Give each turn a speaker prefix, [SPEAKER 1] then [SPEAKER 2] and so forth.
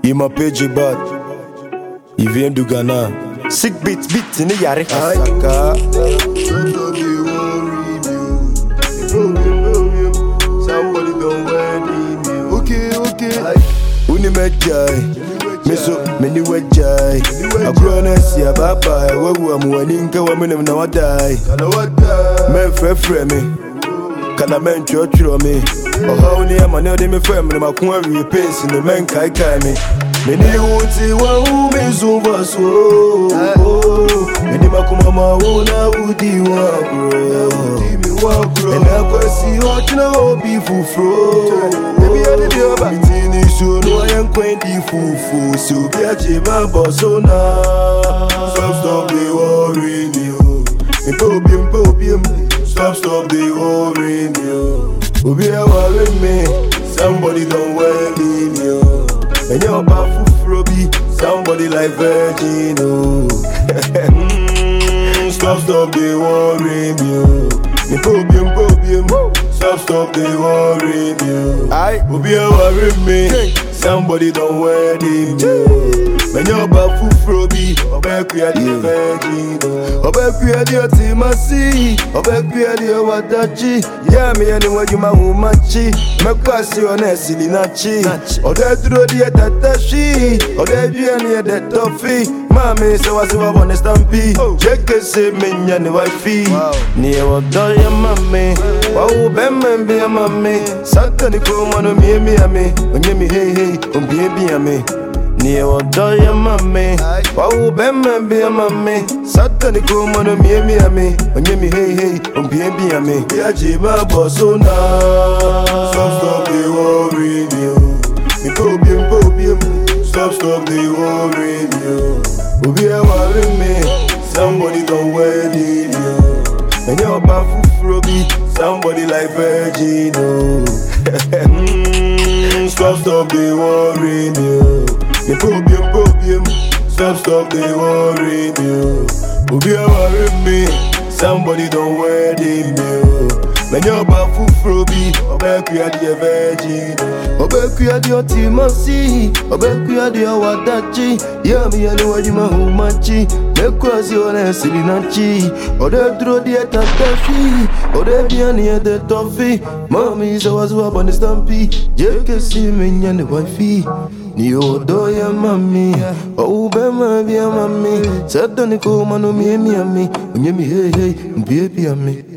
[SPEAKER 1] Il m'appelle bad. Il vient du Ghana. Sick beat, ni yare. Asaka.
[SPEAKER 2] Somebody don't wear me. Okay.
[SPEAKER 1] Uni medjai. Meso meni wejai. Abrona si ababa. Wewu amuwaninka wa minem na wadai. Men frefre me. Kana men chotro me. Oha uni ama ne ode me frem ne makun awie pace ne men kai me. Meni wuti wa umi zumba so. Meni makuma ma wona udi wa bro. And I kwasi ochina obi fufro. Baby I did your batini so no I am quainty fufu. So be a chiba bosona. Stop the worrying you. Impobium. Stop the worrying you. Obi a worry me. Somebody don't worry you. And you're bafu frobi. Somebody like Virgin. Stop the worrying you. Impobium. Stop the worrying you. I be a worry me. Somebody don't wear the when you're about to frobi, back we are the virgin. Back we are the timasi. Back we are the wadachi. Yeah, me anyway you my womachi. Me kwasi honestly nachi. Ode duro the tatashi. Ode bia me the toffee. Mami so was over on the stampy. Jeke say me nyane wifi. Ni odo ya mami. Wa ubemme be mami. Satani ko mano mi ame. Onye mi hey ombi ame. Ni odo ya mami. Wa ubemme be mami. Satani ko mano mi ame. Onye mi hey ombi ame. Ya jiba bosona. Stop the worrying you. Impobium. Stop the worrying you. Obi a worry me. Somebody don't wear the you. And you're bafu frobi. Somebody like Virgin. Stop the worrying you. Impobium. Stop the worrying you. Obi a worry me. Somebody don't wear the you. When you're bafu frobi, obe kuya the virgin. Obe kuya the otimasi, obe kuya the wadachi. Yeah, me anyway you my humachi. Me kwasi honestly nachi. Ode dro the tatafi, ode biani the toffee. Mommy so was up on the stampy. Jeke si me nyane wifi. Ni odo ya mami, ube ma bia mami. Sadani ko mano mi ame, onye mi hey, baby ame.